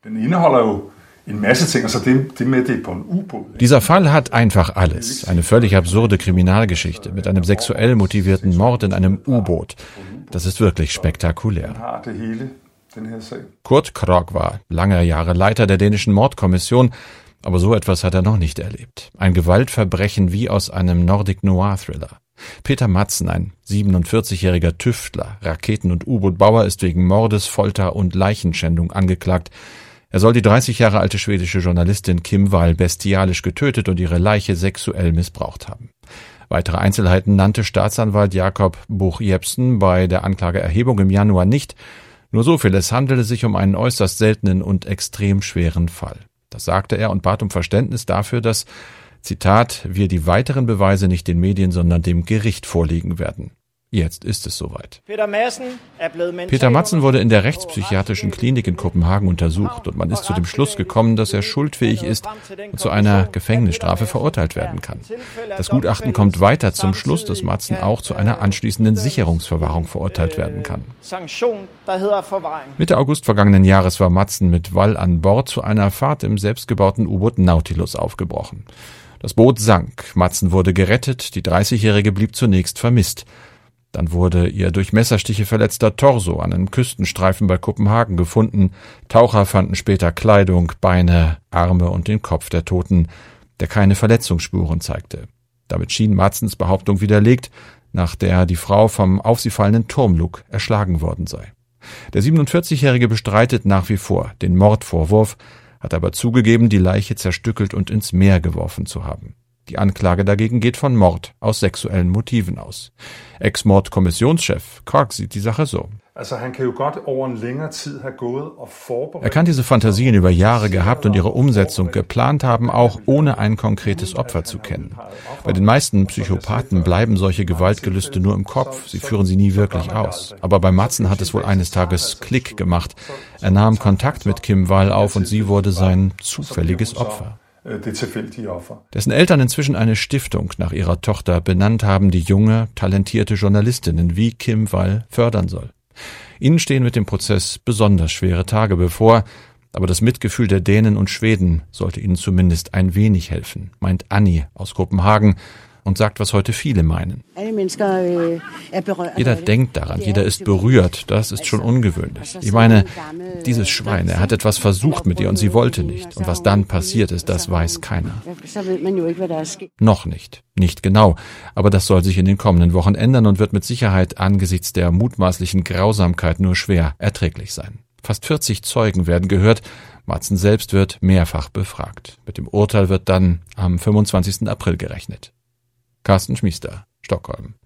Dieser Fall hat einfach alles. Eine völlig absurde Kriminalgeschichte mit einem sexuell motivierten Mord in einem U-Boot. Das ist wirklich spektakulär. Kurt Krog war lange Jahre Leiter der dänischen Mordkommission, aber so etwas hat er noch nicht erlebt. Ein Gewaltverbrechen wie aus einem Nordic-Noir-Thriller. Peter Madsen, ein 47-jähriger Tüftler, Raketen- und U-Boot-Bauer, ist wegen Mordes, Folter und Leichenschändung angeklagt. Er soll die 30 Jahre alte schwedische Journalistin Kim Wall bestialisch getötet und ihre Leiche sexuell missbraucht haben. Weitere Einzelheiten nannte Staatsanwalt Jakob Buch-Jepsen bei der Anklageerhebung im Januar nicht. Nur so viel, es handele sich um einen äußerst seltenen und extrem schweren Fall. Das sagte er und bat um Verständnis dafür, dass, Zitat, wir die weiteren Beweise nicht den Medien, sondern dem Gericht vorlegen werden. Jetzt ist es soweit. Peter Madsen wurde in der rechtspsychiatrischen Klinik in Kopenhagen untersucht und man ist zu dem Schluss gekommen, dass er schuldfähig ist und zu einer Gefängnisstrafe verurteilt werden kann. Das Gutachten kommt weiter zum Schluss, dass Madsen auch zu einer anschließenden Sicherungsverwahrung verurteilt werden kann. Mitte August vergangenen Jahres war Madsen mit Wall an Bord zu einer Fahrt im selbstgebauten U-Boot Nautilus aufgebrochen. Das Boot sank, Madsen wurde gerettet, die 30-Jährige blieb zunächst vermisst. Dann wurde ihr durch Messerstiche verletzter Torso an einem Küstenstreifen bei Kopenhagen gefunden. Taucher fanden später Kleidung, Beine, Arme und den Kopf der Toten, der keine Verletzungsspuren zeigte. Damit schien Madsens Behauptung widerlegt, nach der die Frau vom auf sie fallenden Turmlug erschlagen worden sei. Der 47-Jährige bestreitet nach wie vor den Mordvorwurf, hat aber zugegeben, die Leiche zerstückelt und ins Meer geworfen zu haben. Die Anklage dagegen geht von Mord aus sexuellen Motiven aus. Ex-Mordkommissionschef Krog sieht die Sache so. Er kann diese Fantasien über Jahre gehabt und ihre Umsetzung geplant haben, auch ohne ein konkretes Opfer zu kennen. Bei den meisten Psychopathen bleiben solche Gewaltgelüste nur im Kopf, sie führen sie nie wirklich aus. Aber bei Madsen hat es wohl eines Tages Klick gemacht. Er nahm Kontakt mit Kim Wall auf und sie wurde sein zufälliges Opfer. Dessen Eltern inzwischen eine Stiftung nach ihrer Tochter benannt haben, die junge, talentierte Journalistinnen wie Kim Wall fördern soll. Ihnen stehen mit dem Prozess besonders schwere Tage bevor, aber das Mitgefühl der Dänen und Schweden sollte ihnen zumindest ein wenig helfen, meint Annie aus Kopenhagen und sagt, was heute viele meinen. Jeder denkt daran, jeder ist berührt, das ist schon ungewöhnlich. Ich meine, dieses Schwein, er hat etwas versucht mit ihr und sie wollte nicht. Und was dann passiert ist, das weiß keiner. Noch nicht, nicht genau, aber das soll sich in den kommenden Wochen ändern und wird mit Sicherheit angesichts der mutmaßlichen Grausamkeit nur schwer erträglich sein. Fast 40 Zeugen werden gehört, Madsen selbst wird mehrfach befragt. Mit dem Urteil wird dann am 25. April gerechnet. Carsten Schmiester, Stockholm.